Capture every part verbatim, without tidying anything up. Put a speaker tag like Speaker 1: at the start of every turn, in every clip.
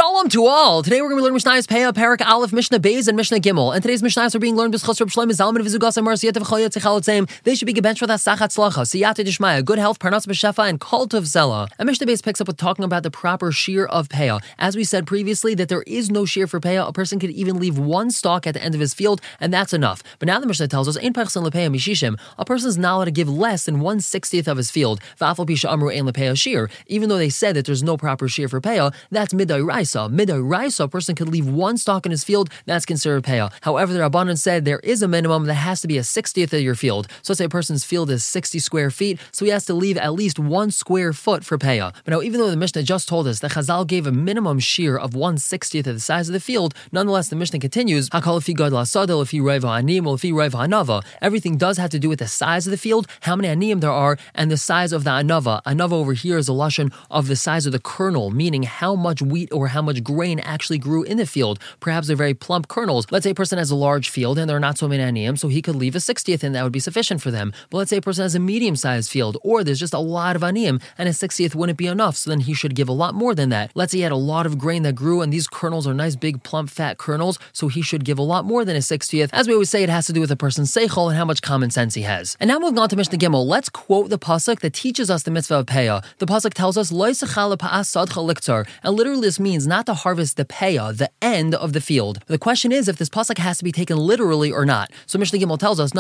Speaker 1: Shalom to all. Today we're going to be learning Mishnah's Peah, Parak Aleph, Mishnah Beis, and Mishnah Gimel. And today's Mishnahs are being learned b'schos Reb Shlomo Zalman v'zugas Marcieta v'choyot tzichalotzeim. They should be gebenched with asachat slacha, siyata dishmaya, good health, parnas b'shefa, and cult of zela. And Mishnah Beis picks up with talking about the proper shear of Peah. As we said previously, that there is no shear for Peah. A person could even leave one stalk at the end of his field, and that's enough. But now the Mishnah tells us, Ein pachsin lepeah mishishim. A person is not allowed to give less than one sixtieth of his field. V'afal pisha amru ein lepeah shear. Even though they said that there's no proper shear for Peah, that's midai raisa. Midai raisa, a person could leave one stalk in his field, that's considered Peah. However, the Rabbanan said there is a minimum that has to be a sixtieth of your field. So let's say a person's field is sixty square feet, so he has to leave at least one square foot for Peah. But now, even though the Mishnah just told us that Chazal gave a minimum shear of one sixtieth of the size of the field, nonetheless, the Mishnah continues, Hakal if gad lasadel, if he raiv ha'anim, if he raiv ha'anava. Everything does have to do with the size of the field, how many anim there are, and the size of the anava. Anava over here is a lashon of the size of the kernel, meaning how much wheat or how much grain actually grew in the field. Perhaps they're very plump kernels. Let's say a person has a large field and there are not so many aniyim, so he could leave a sixtieth and that would be sufficient for them. But let's say a person has a medium-sized field, or there's just a lot of aniyim and a sixtieth wouldn't be enough, so then he should give a lot more than that. Let's say he had a lot of grain that grew and these kernels are nice big plump fat kernels, so he should give a lot more than a sixtieth. As we always say, it has to do with a person's seichel and how much common sense he has. And now moving on to Mishnah Gimel, let's quote the pasuk that teaches us the mitzvah of Peah. The pasuk tells us, Lo yisachal pa'as sadcha liktzar, and literally this means not to harvest the Peah, the end of the field. The question is if this pasuk has to be taken literally or not. So Mishnah Gimel tells us,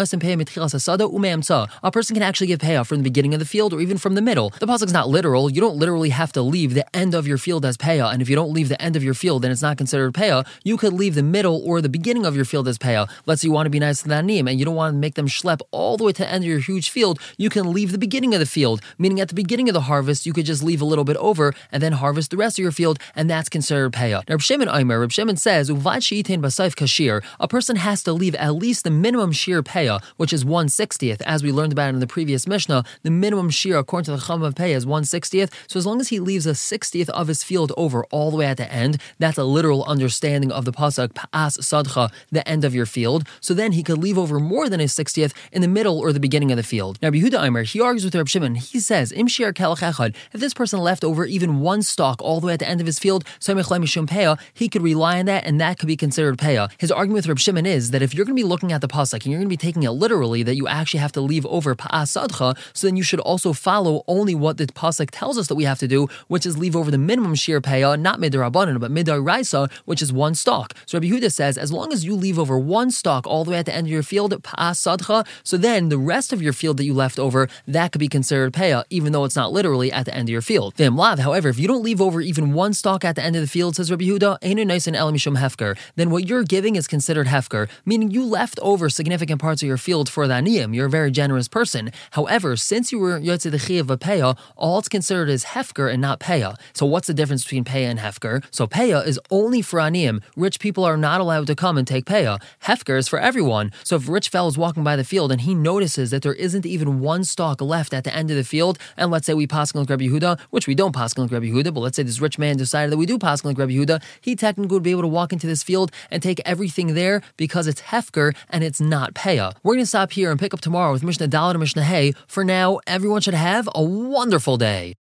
Speaker 1: a person can actually give Peah from the beginning of the field or even from the middle. The pasuk's not literal. You don't literally have to leave the end of your field as Peah, and if you don't leave the end of your field, then it's not considered Peah. You could leave the middle or the beginning of your field as Peah. Let's say you want to be nice to the anim, and you don't want to make them schlep all the way to the end of your huge field. You can leave the beginning of the field, meaning at the beginning of the harvest, you could just leave a little bit over and then harvest the rest of your field, and that's considered Peah. Now, Reb Shimon Aimer, Reb Shimon says, a person has to leave at least the minimum shear Peah, which is one sixtieth. As we learned about in the previous Mishnah, the minimum shear according to the Chum of Peah is one sixtieth. So as long as he leaves a sixtieth of his field over all the way at the end, that's a literal understanding of the pasuk, Pa'as Sadcha, the end of your field. So then he could leave over more than a sixtieth in the middle or the beginning of the field. Now, Yehuda Aimer, he argues with Reb Shimon. He says, Im shear kelach echad, if this person left over even one stalk all the way at the end of his field, he could rely on that, and that could be considered Peah. His argument with Reb Shimon is that if you're going to be looking at the pasuk and you're going to be taking it literally, that you actually have to leave over Pa'as Sadcha, so then you should also follow only what the pasuk tells us that we have to do, which is leave over the minimum shear Peah, not midar rabbanan, but midar raisa, which is one stalk. So Rabbi Yehuda says, as long as you leave over one stalk all the way at the end of your field, Pa'as Sadcha, so then the rest of your field that you left over, that could be considered Peah, even though it's not literally at the end of your field. V'imlav, however, if you don't leave over even one stalk at the end of the field, says Rabbi Yehuda, Einu Nosen Ela Mishum Hefker, then what you're giving is considered Hefker, meaning you left over significant parts of your field for the aniyim. You're a very generous person. However, since you were Yotze Dechi of a Peah, all it's considered is Hefker and not Peah. So what's the difference between Peah and Hefker? So Peah is only for aniyim. Rich people are not allowed to come and take Peah. Hefker is for everyone. So if a rich fellow is walking by the field and he notices that there isn't even one stalk left at the end of the field, and let's say we paskin like Rabbi Yehuda, which we don't paskin like Rabbi Yehuda, but let's say this rich man decided that we do paskin like Rabbi Yehuda, he technically would be able to walk into this field and take everything there because it's Hefker and it's not Peah. We're going to stop here and pick up tomorrow with Mishnah Daled and Mishnah Hey. For now, everyone should have a wonderful day.